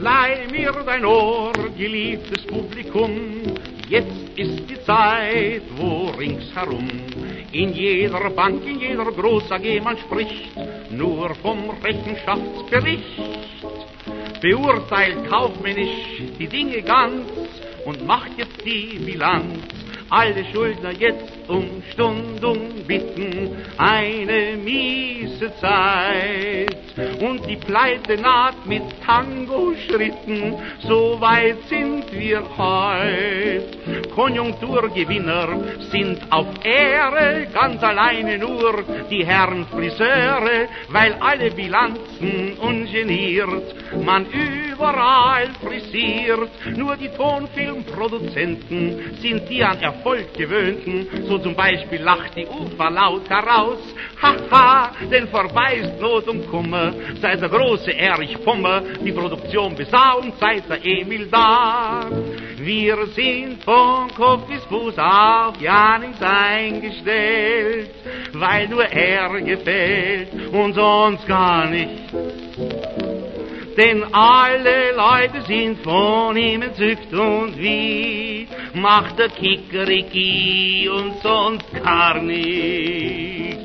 Leih mir dein Ohr, geliebtes Publikum, jetzt ist die Zeit, wo ringsherum in jeder Bank, in jeder Groß AG man spricht nur vom Rechenschaftsbericht, beurteilt kaufmännisch die Dinge ganz und macht jetzt die Bilanz. Alle Schuldner jetzt um Stundung bitten, eine miese Zeit. Und die Pleite naht mit Tango-Schritten, so weit sind wir heut. Konjunkturgewinner sind auf Ehre, ganz alleine nur die Herren Friseure, weil alle Bilanzen ungeniert man überall frisiert. Nur die Tonfilmproduzenten sind die an Erfolg gewöhnten, so zum Beispiel lacht die Ufer laut heraus. Haha, denn vorbei ist Not und Kummer, seit der große Erich Pommer die Produktion besaugt, seit der Emil da. Wir sind von Kopf bis Fuß auf ja nichts eingestellt, weil nur er gefällt und sonst gar nichts. Denn alle Leute sind von ihm entzückt und wie macht der Kikeriki und sonst gar nicht.